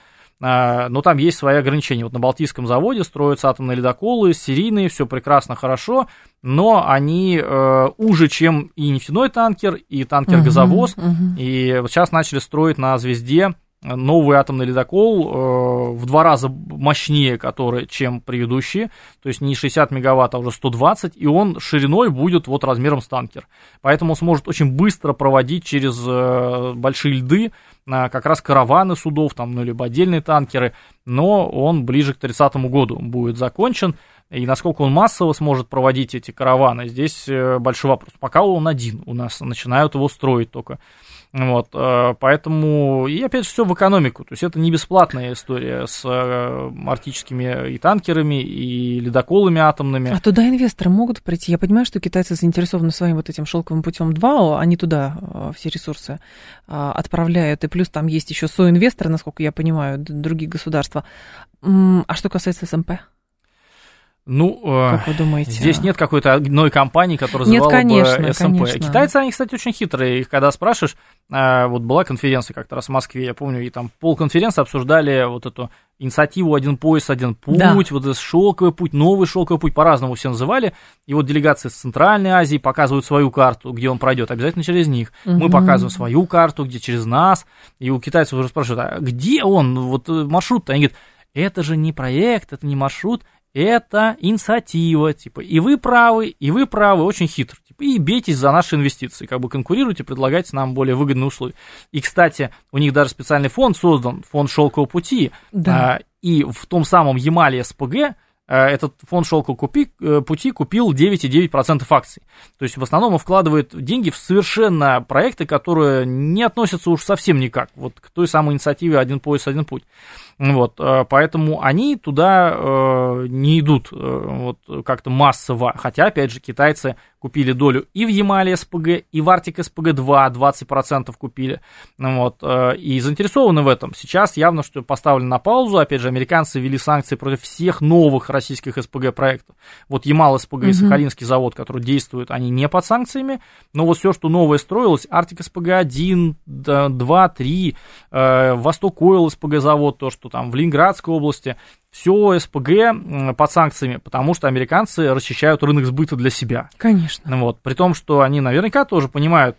Но там есть свои ограничения. Вот на Балтийском заводе строятся атомные ледоколы, серийные, все прекрасно, хорошо, но они э, уже, чем и нефтяной танкер, и танкер-газовоз. Uh-huh, uh-huh. И вот сейчас начали строить на «Звезде» новый атомный ледокол, э, в два раза мощнее, который, чем предыдущие, то есть не шестьдесят мегаватт, а уже сто двадцать, и он шириной будет вот размером с танкер. Поэтому он сможет очень быстро проводить через э, большие льды э, как раз караваны судов, там, ну, либо отдельные танкеры, но он ближе к тридцатому году будет закончен. И насколько он массово сможет проводить эти караваны, здесь э, большой вопрос. Пока он один, у нас начинают его строить только. Вот, поэтому, и опять же, все в экономику, то есть это не бесплатная история с арктическими и танкерами, и ледоколами атомными. А туда инвесторы могут прийти? Я понимаю, что китайцы заинтересованы своим вот этим шелковым путем два, они туда все ресурсы отправляют, и плюс там есть еще соинвесторы, насколько я понимаю, другие государства. А что касается СМП? Ну, как вы думаете? Здесь нет какой-то одной компании, которая называла нет, конечно, бы эс эм пэ. Конечно. Китайцы, они, кстати, очень хитрые. Их когда спрашиваешь, вот была конференция как-то раз в Москве, я помню, и там полконференции обсуждали вот эту инициативу «Один пояс, один путь», да. Вот этот шелковый путь, новый шелковый путь, по-разному все называли. И вот делегации с Центральной Азии показывают свою карту, где он пройдет, обязательно через них. Угу. Мы показываем свою карту, где через нас. И у китайцев уже спрашивают, а где он, вот маршрут-то? Они говорят, это же не проект, это не маршрут, это инициатива, типа, и вы правы, и вы правы, очень хитро, типа, и бейтесь за наши инвестиции, как бы конкурируйте, предлагайте нам более выгодные условия. И, кстати, у них даже специальный фонд создан, фонд «Шелкового пути», да. а, и в том самом Ямале эс пэ гэ а, этот фонд «Шелкового пути» купил девять целых девять десятых процента акций. То есть, в основном он вкладывает деньги в совершенно проекты, которые не относятся уж совсем никак вот к той самой инициативе «Один пояс, один путь». Вот, поэтому они туда э, не идут э, вот, как-то массово, хотя, опять же, китайцы купили долю и в Ямале эс пэ гэ, и в Арктик эс пэ гэ два, двадцать процентов купили, вот, э, и заинтересованы в этом. Сейчас явно, что поставлено на паузу, опять же, американцы ввели санкции против всех новых российских эс пэ гэ проектов. Вот Ямал эс пэ гэ и Сахалинский завод, который действует, они не под санкциями, но вот все, что новое строилось, Арктик эс пэ гэ один, два, три, э, Восток Ойл эс пэ гэ завод, то, что там в Ленинградской области, все эс пэ гэ под санкциями, потому что американцы расчищают рынок сбыта для себя. Конечно. Вот, при том, что они наверняка тоже понимают,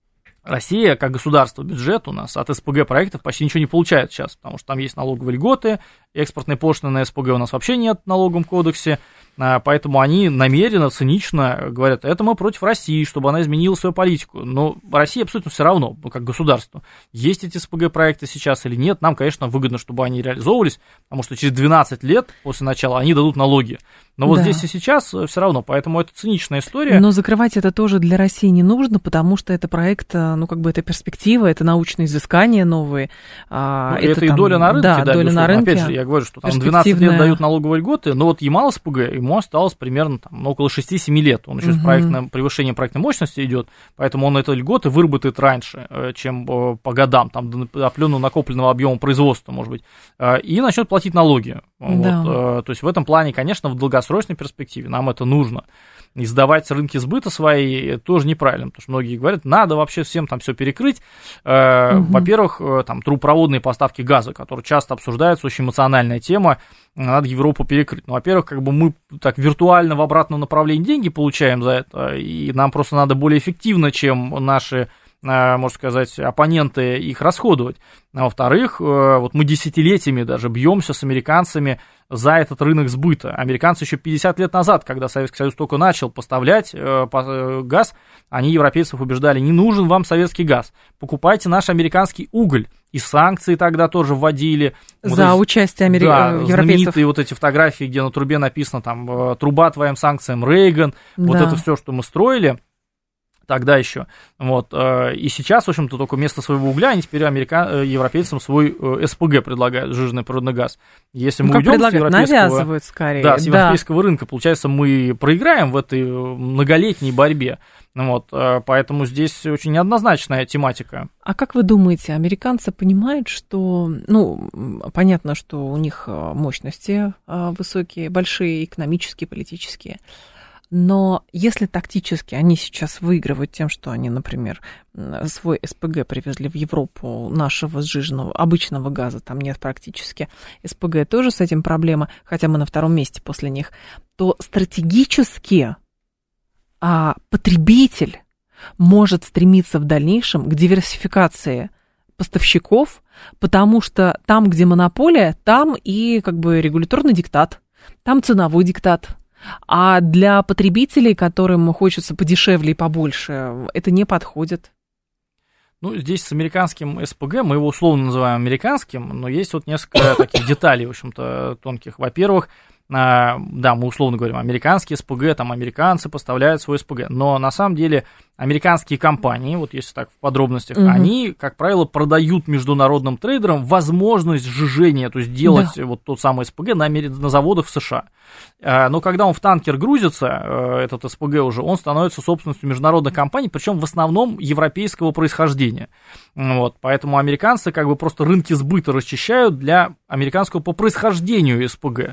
Россия, как государство, бюджет у нас от эс пэ гэ проектов почти ничего не получает сейчас, потому что там есть налоговые льготы, экспортной пошлины на эс пэ гэ у нас вообще нет в налоговом кодексе, поэтому они намеренно, цинично говорят, это мы против России, чтобы она изменила свою политику. Но России абсолютно все равно, как государство, есть эти эс пэ гэ проекты сейчас или нет. Нам, конечно, выгодно, чтобы они реализовывались, потому что через двенадцать лет после начала они дадут налоги. Но вот да. здесь и сейчас все равно, поэтому это циничная история. Но закрывать это тоже для России не нужно, потому что это проект, ну, как бы это перспектива, это научные изыскания новые. Ну, это это и там, доля на рынке, да, да, доля на рынке. Опять же, я говорю, что там двенадцать лет дают налоговые льготы, но вот Ямал эс пэ гэ, ему осталось примерно там, около шесть-семь лет. Он еще угу. с проектным превышением проектной мощности идет, поэтому он эти льготы выработает раньше, чем по годам, там, до определенного накопленного объема производства, может быть, и начнет платить налоги. Да. Вот, то есть в этом плане, конечно, в долгосрочной перспективе нам это нужно. И сдавать рынки сбыта свои тоже неправильно, потому что многие говорят, надо вообще всем там все перекрыть. Угу. Во-первых, там трубопроводные поставки газа, которые часто обсуждаются, очень эмоциональная тема, надо Европу перекрыть. Ну, во-первых, как бы мы так виртуально в обратном направлении деньги получаем за это, и нам просто надо более эффективно, чем наши, можно сказать, оппоненты, их расходовать. А во-вторых, вот мы десятилетиями даже бьемся с американцами за этот рынок сбыта. Американцы еще пятьдесят лет назад, когда Советский Союз только начал поставлять газ, они европейцев убеждали, не нужен вам советский газ, покупайте наш американский уголь. И санкции тогда тоже вводили. За вот участие Амери... да, европейцев. Знаменитые вот эти фотографии, где на трубе написано там «Труба твоим санкциям, Рейган». Да. Вот это все, что мы строили тогда еще. Вот. И сейчас, в общем-то, только вместо своего угля они теперь америка... европейцам свой эс пэ гэ предлагают, сжиженный природный газ. Если мы ну, уйдем с европейского... навязывают скорее. Да, с европейского да. рынка, получается, мы проиграем в этой многолетней борьбе. Вот. Поэтому здесь очень неоднозначная тематика. А как вы думаете, американцы понимают, что, ну, понятно, что у них мощности высокие, большие, экономические, политические, но если тактически они сейчас выигрывают тем, что они, например, свой эс пэ гэ привезли в Европу, нашего сжиженного, обычного газа там нет практически, эс пэ гэ тоже с этим проблема, хотя мы на втором месте после них, то стратегически а, потребитель может стремиться в дальнейшем к диверсификации поставщиков, потому что там, где монополия, там и как бы регуляторный диктат, там ценовой диктат. А для потребителей, которым хочется подешевле и побольше, это не подходит. Ну, здесь с американским эс пэ гэ, мы его условно называем американским, но есть вот несколько таких деталей, в общем-то, тонких. Во-первых, да, мы условно говорим, американский эс пэ гэ, там американцы поставляют свой эс пэ гэ, но на самом деле американские компании, вот если так в подробностях, угу. они, как правило, продают международным трейдерам возможность сжижения, то есть делать да. вот тот самый СПГ на, на заводах в США. Но когда он в танкер грузится, этот СПГ уже, он становится собственностью международных компаний, причем в основном европейского происхождения. Вот, поэтому американцы как бы просто рынки сбыта расчищают для американского по происхождению СПГ.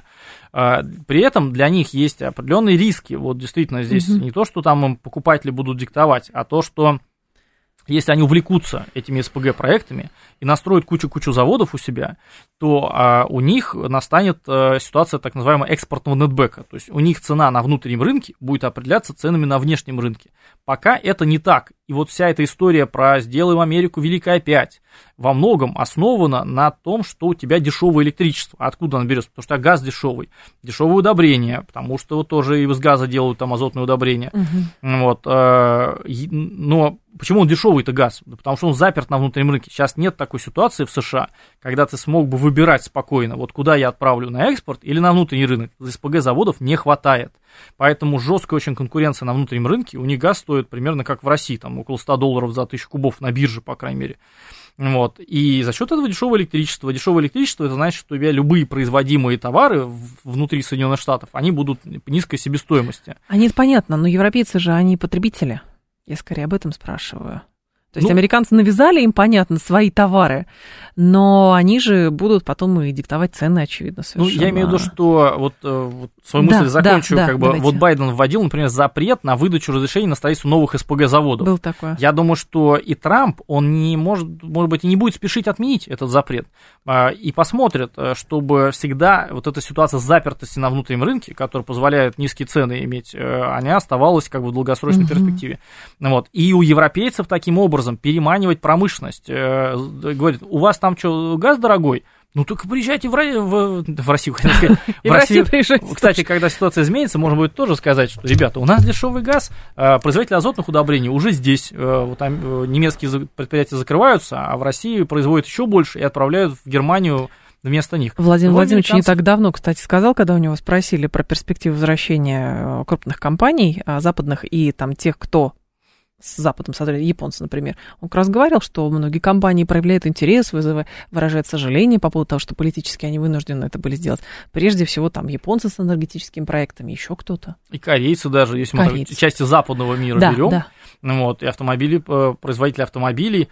При этом для них есть определенные риски. Вот действительно здесь mm-hmm. не то, что там им покупатели будут диктовать, а то, что если они увлекутся этими СПГ-проектами и настроят кучу-кучу заводов у себя, то а, у них настанет а, ситуация так называемого экспортного нетбэка. То есть у них цена на внутреннем рынке будет определяться ценами на внешнем рынке. Пока это не так. И вот вся эта история про «сделаем Америку великой опять» во многом основана на том, что у тебя дешевое электричество. Откуда оно берется? Потому что газ дешевый. Дешевые удобрения, потому что вот тоже из газа делают там азотные удобрения. Угу. Вот, а, но почему он дешевый-то газ? Потому что он заперт на внутреннем рынке. Сейчас нет такой ситуации в США, когда ты смог бы выбирать спокойно, вот куда я отправлю, на экспорт или на внутренний рынок. СПГ-заводов не хватает. Поэтому жесткая очень конкуренция на внутреннем рынке. У них газ стоит примерно как в России, там около ста долларов за тысячу кубов на бирже, по крайней мере. Вот. И за счет этого дешевое электричество. Дешевое электричество, это значит, что у тебя любые производимые товары внутри Соединенных Штатов, они будут низкой себестоимости. Они, это понятно, но европейцы же, они потребители. Я скорее об этом спрашиваю. То есть ну, американцы навязали им, понятно, свои товары, но они же будут потом и диктовать цены, очевидно, совершенно. Ну, я имею в виду, что вот, вот свою мысль да, закончу, да, как да, бы, вот Байден вводил, например, запрет на выдачу разрешений на строительство новых СПГ-заводов. Был такое. Я думаю, что и Трамп, он не может, может быть, и не будет спешить отменить этот запрет, и посмотрит, чтобы всегда вот эта ситуация запертости на внутреннем рынке, которая позволяет низкие цены иметь, она оставалась как бы в долгосрочной угу. перспективе. Вот. И у европейцев таким образом переманивать промышленность. Э, говорит, у вас там что, газ дорогой? Ну, только приезжайте в, в, в Россию. В Россию. Кстати, когда ситуация изменится, можно будет тоже сказать, что, ребята, у нас дешевый газ, производители азотных удобрений уже здесь. Вот, немецкие предприятия закрываются, а в России производят еще больше и отправляют в Германию вместо них. Владимир Но Владимирович американцы... не так давно, кстати, сказал, когда у него спросили про перспективу возвращения крупных компаний западных и там тех, кто с Западом, японцы, например, он как раз говорил, что многие компании проявляют интерес, вызывая, выражают сожаление по поводу того, что политически они вынуждены это были сделать. Прежде всего, там японцы с энергетическими проектами, еще кто-то. И корейцы даже, если корейцы. мы части западного мира да, берем, да. Вот, и автомобили, производители автомобилей,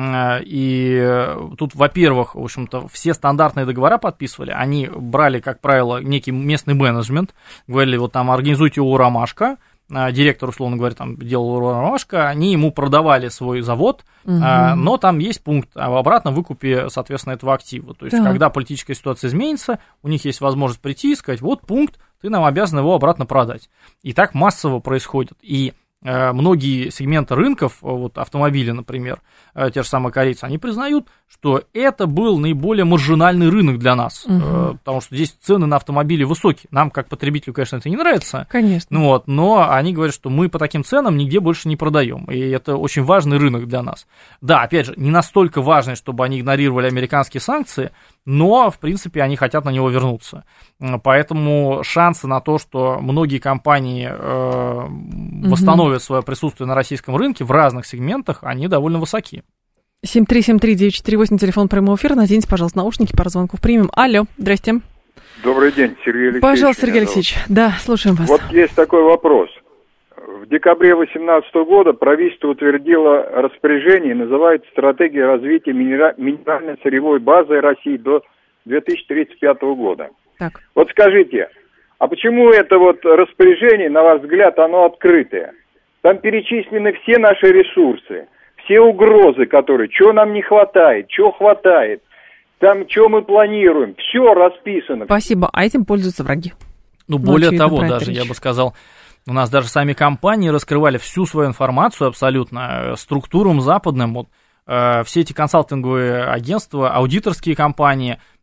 и тут, во-первых, в общем-то, все стандартные договора подписывали, они брали, как правило, некий местный менеджмент, говорили, вот там, организуйте ООО «Ромашка», директор, условно говоря, там делал «Ромашка», они ему продавали свой завод, угу. а, но там есть пункт об обратном выкупе, соответственно, этого актива. То есть, да. когда политическая ситуация изменится, у них есть возможность прийти и сказать, вот пункт, ты нам обязан его обратно продать. И так массово происходит. И э, многие сегменты рынков, вот автомобили, например, э, те же самые корейцы, они признают, что это был наиболее маржинальный рынок для нас, угу. э, потому что здесь цены на автомобили высокие. Нам, как потребителю, конечно, это не нравится, конечно. Ну, вот, но они говорят, что мы по таким ценам нигде больше не продаем, и это очень важный рынок для нас. Да, опять же, не настолько важный, чтобы они игнорировали американские санкции, но, в принципе, они хотят на него вернуться. Поэтому шансы на то, что многие компании э, восстановят угу. свое присутствие на российском рынке в разных сегментах, они довольно высоки. семь три семь три девять четыре восемь, телефон прямого эфира. Наденьте, пожалуйста, наушники, пару звонков примем. Алло, здрасте. Добрый день, Сергей Алексеевич. Пожалуйста, Сергей Алексеевич. Да, слушаем вас. Вот есть такой вопрос. В декабре две тысячи восемнадцатого года правительство утвердило распоряжение, называется «Стратегия развития минера... минерально-сырьевой базы России до две тысячи тридцать пятого года». Так. Вот скажите, а почему это вот распоряжение, на ваш взгляд, оно открытое? Там перечислены все наши ресурсы, все угрозы, которые, чего нам не хватает, чего хватает, там, что мы планируем, все расписано. Спасибо, а этим пользуются враги. Ну, более ну, того, даже, я бы сказал, у нас даже сами компании раскрывали всю свою информацию абсолютно структурам западным, вот, э, все эти консалтинговые агентства, аудиторские компании,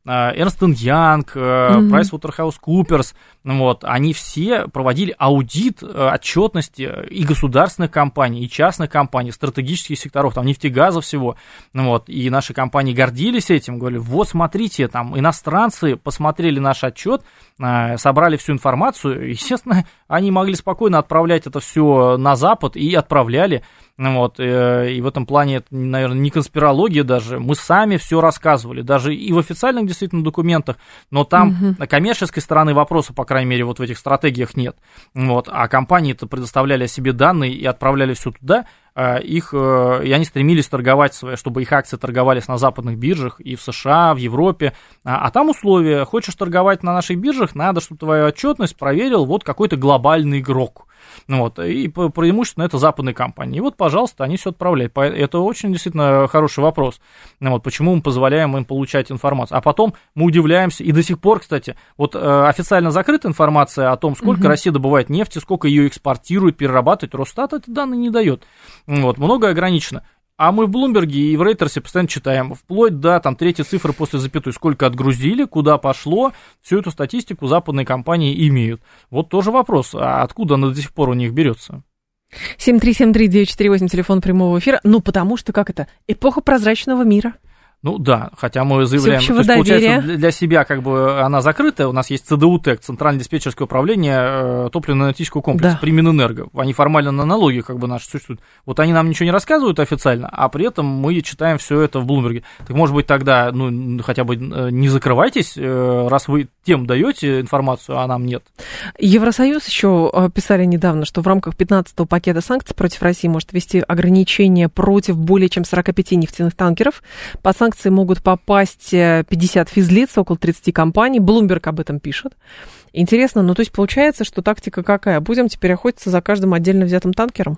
Эрнст энд Янг, PricewaterhouseCoopers, вот, они все проводили аудит отчетности и государственных компаний, и частных компаний, стратегических секторов, там, нефтегаза всего, вот, и наши компании гордились этим, говорили, вот, смотрите, там, иностранцы посмотрели наш отчет, собрали всю информацию, естественно, они могли спокойно отправлять это все на Запад, и отправляли. Вот, и в этом плане это, наверное, не конспирология даже, мы сами все рассказывали, даже и в официальных действительно документах, но там угу. коммерческой стороны вопроса, по крайней мере, вот в этих стратегиях нет. Вот, а компании-то предоставляли о себе данные и отправляли все туда, их, и они стремились торговать, чтобы их акции торговались на западных биржах и в США, в Европе, а, а там условия, хочешь торговать на наших биржах, надо, чтобы твою отчетность проверил вот какой-то глобальный игрок. Вот, и преимущественно это западные компании. И вот, пожалуйста, они все отправляют. Это очень действительно хороший вопрос. Вот, почему мы позволяем им получать информацию. А потом мы удивляемся, и до сих пор, кстати, вот официально закрыта информация о том, сколько угу. Россия добывает нефти, сколько ее экспортирует, перерабатывает, Росстат эти данные не дает. Вот, многое ограничено. А мы в Блумберге и в Рейтерсе постоянно читаем, вплоть до там, третьей цифры после запятой, сколько отгрузили, куда пошло, всю эту статистику западные компании имеют. Вот тоже вопрос, а откуда она до сих пор у них берется? семь три семь три девять четыре восемь, телефон прямого эфира. Ну, потому что, как это, эпоха прозрачного мира. Ну да, хотя мы заявляем, то есть, получается, для, для себя как бы она закрытая, у нас есть ЦДУ-ТЭК, Центральное диспетчерское управление э, топливно-энергетического комплекса, да. при Минэнерго, они формально на налоги как бы наши существуют. Вот они нам ничего не рассказывают официально, а при этом мы читаем все это в Блумберге. Так может быть тогда, ну, хотя бы не закрывайтесь, э, раз вы тем даете информацию, а нам нет. Евросоюз еще писали недавно, что в рамках пятнадцатого пакета санкций против России может ввести ограничения против более чем сорок пять нефтяных танкеров. По санкции могут попасть пятьдесят физлиц, около тридцать компаний. Bloomberg об этом пишет. Интересно, ну то есть получается, что тактика какая? Будем теперь охотиться за каждым отдельно взятым танкером?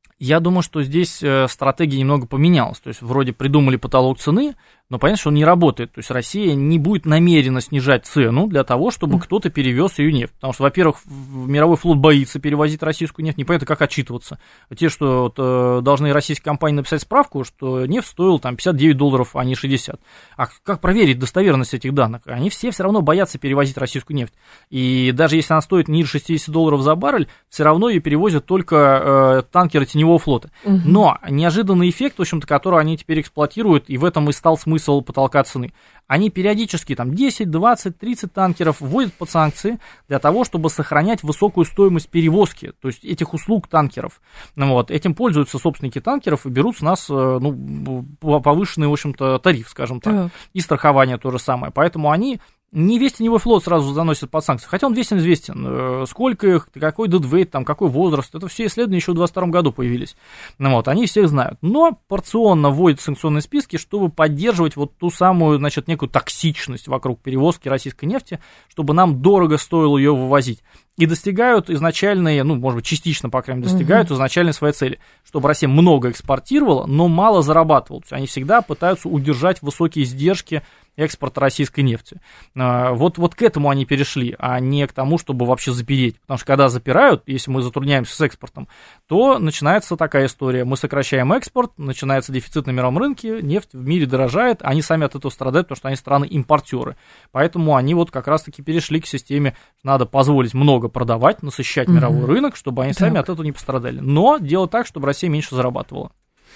Я думаю, что здесь стратегия немного поменялась. То есть вроде придумали потолок цены, но понятно, что он не работает. То есть Россия не будет намеренно снижать цену для того, чтобы mm. кто-то перевез ее нефть. Потому что, во-первых, мировой флот боится перевозить российскую нефть, непонятно, как отчитываться. Те, что вот, э, должны российские компании написать справку, что нефть стоила там пятьдесят девять долларов, а не шестьдесят. А как проверить достоверность этих данных? Они все все равно боятся перевозить российскую нефть. И даже если она стоит ниже шестьдесят долларов за баррель, все равно ее перевозят только э, танкеры теневого флота. Mm-hmm. Но неожиданный эффект, в общем-то, который они теперь эксплуатируют, и в этом и стал смысл потолка цены. Они периодически там десять, двадцать, тридцать танкеров вводят под санкции для того, чтобы сохранять высокую стоимость перевозки, то есть этих услуг танкеров. Вот. Этим пользуются собственники танкеров и берут с нас ну, повышенный, в общем-то, тариф, скажем так. так. И страхование то же самое. Поэтому они не весь теневой флот сразу заносят под санкции, хотя он весен известен, сколько их, какой дедвейт, там, какой возраст, это все исследования еще в двадцать втором году появились, ну, вот, они всех знают, но порционно вводят санкционные списки, чтобы поддерживать вот ту самую, значит, некую токсичность вокруг перевозки российской нефти, чтобы нам дорого стоило ее вывозить. И достигают изначальные, ну, может быть, частично, по крайней мере, достигают uh-huh. изначальной своей цели, чтобы Россия много экспортировала, но мало зарабатывала. То есть они всегда пытаются удержать высокие издержки экспорта российской нефти. Вот, вот к этому они перешли, а не к тому, чтобы вообще запереть. Потому что когда запирают, если мы затрудняемся с экспортом, то начинается такая история. Мы сокращаем экспорт, начинается дефицит на мировом рынке, нефть в мире дорожает, они сами от этого страдают, потому что они страны-импортеры. Поэтому они вот как раз-таки перешли к системе, надо позволить много продавать, насыщать mm-hmm. мировой рынок, чтобы они так. сами от этого не пострадали. Но делать так, чтобы Россия меньше зарабатывала.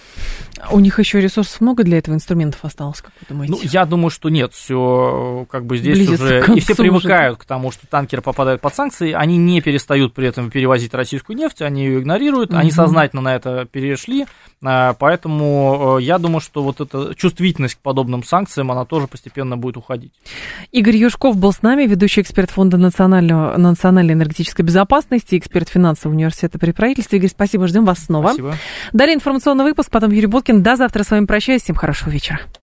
У них еще ресурсов много для этого, инструментов осталось, как вы думаете? Ну, я думаю, что нет, все как бы здесь Близится уже, и все привыкают уже. К тому, что танкеры попадают под санкции, они не перестают при этом перевозить российскую нефть, они ее игнорируют, угу. они сознательно на это перешли, поэтому я думаю, что вот эта чувствительность к подобным санкциям, она тоже постепенно будет уходить. Игорь Юшков был с нами, ведущий эксперт Фонда национального, национальной энергетической безопасности, эксперт финансового университета при правительстве. Игорь, спасибо, ждем вас снова. Спасибо. Далее информационный выпуск, потом Юрий Боткин. До завтра с вами прощаюсь. Всем хорошего вечера.